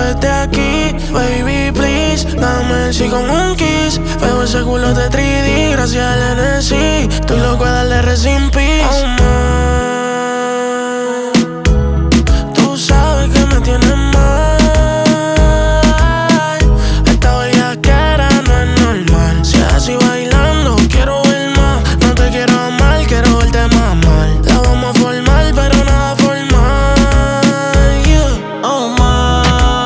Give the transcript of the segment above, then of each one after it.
después de aquí. Baby, please, dame el sí con un kiss. Veo ese culo de 3D, gracias al NSC. Estoy loco de darle rest in peace. Oh, man. Tú sabes que me tienes mal. Esta bellaquera no es normal. Si así bailando, quiero ver más. No te quiero amar, quiero verte mamar. La vamos a formar, pero nada formal, yeah. Oh, ma,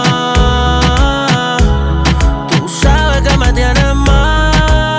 tú sabes que me tienes mal.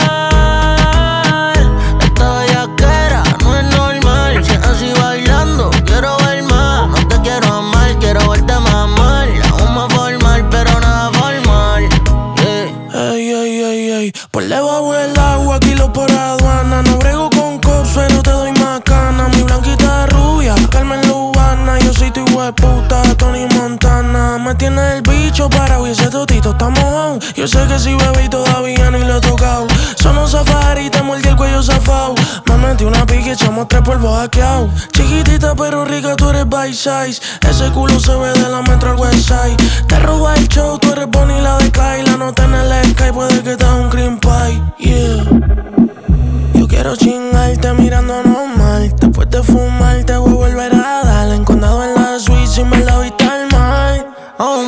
Esta bellaquera no es normal. Si así bailando, quiero ver más. No te quiero amar, quiero verte mamar. La vamos a formar, pero nada formal, yeah. Ey, ey, ey, ey. Por debajo del agua, kilos por aduana. No brego con cops, pero te doy macana. Mi blanquita rubia, Carmen Lubana. Yo soy tu hueputa, Tony Montana. Me tiene el bicho parado y ese totito está mojado. Yo sé que si bebé y todavía ni lo he tocado. Sono safari, te mordí el cuello zafao. Me metí una pique, echamos 3 polvos hackeados. Chiquitita pero rica, tú eres by size. Ese culo se ve de la metro al west side. Te roba el show, tú eres Bonnie la de Clyde. La nota en el sky, puede que te haga un cream pie, yeah. Yo quiero chingarte mirando normal. Después de fumar te voy a volver a dar. Encondado en la suite sin ver la vista al mar. Oh,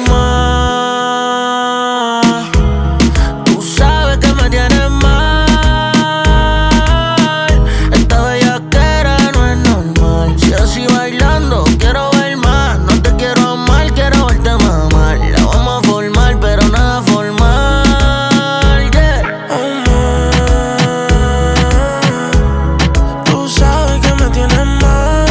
ma, tú sabes que me tienes mal. Esta bellaquera no es normal. Si así bailando, quiero ver más. No te quiero amar, quiero verte mamar. La vamos a formar, pero nada formal, yeah. Oh, man. Tú sabes que me tienes mal.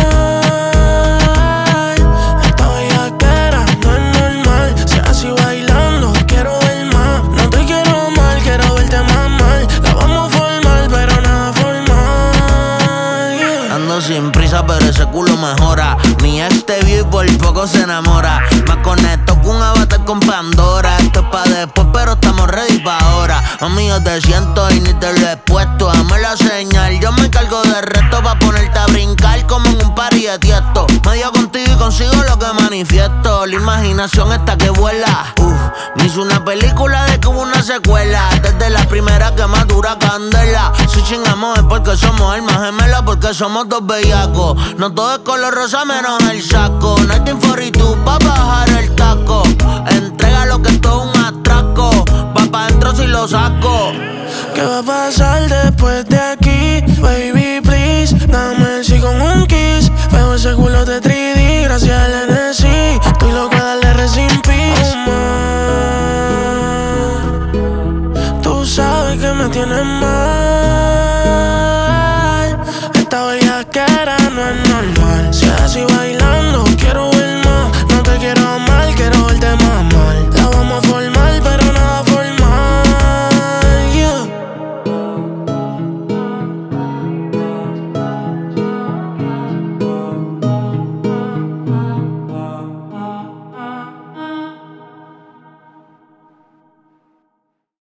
Esta bellaquera no es normal. Si así bailando, quiero ver más. No te quiero amar, quiero verte mamar. La vamos a formar, pero nada formal, yeah. Ando sin prisa, pero ese culo mejora. Mi ex te vio y por poco se enamora. Me conecto con un avatar con Pandora. Esto es pa' después, pero estamos ready pa' ahora. Mami, yo te siento y ni te lo he puesto. Dame la señal, yo me encargo del resto. Pa' ponerte a brincar como en un party de tiesto. Medio contigo y consigo lo que manifiesto. La imaginación está que vuela. Me hizo una película de que hubo una secuela. Desde la primera que más dura candela. Si chingamos es porque somos almas gemelas, porque somos dos bellacos. No todo es color rosa menos el saco. 1942 pa' bajar el taco. Entrega lo que esto es un atraco. Va pa' dentro si lo saco. ¿Qué va a pasar después de aquí? Baby, please, dame el sí con un kiss. Veo ese culo de 3D, gracias al NSC. Estoy loco de darle rest in peace. Oh, man. Tú sabes que me tienes mal. Esta bellaquera no es normal. Si así baila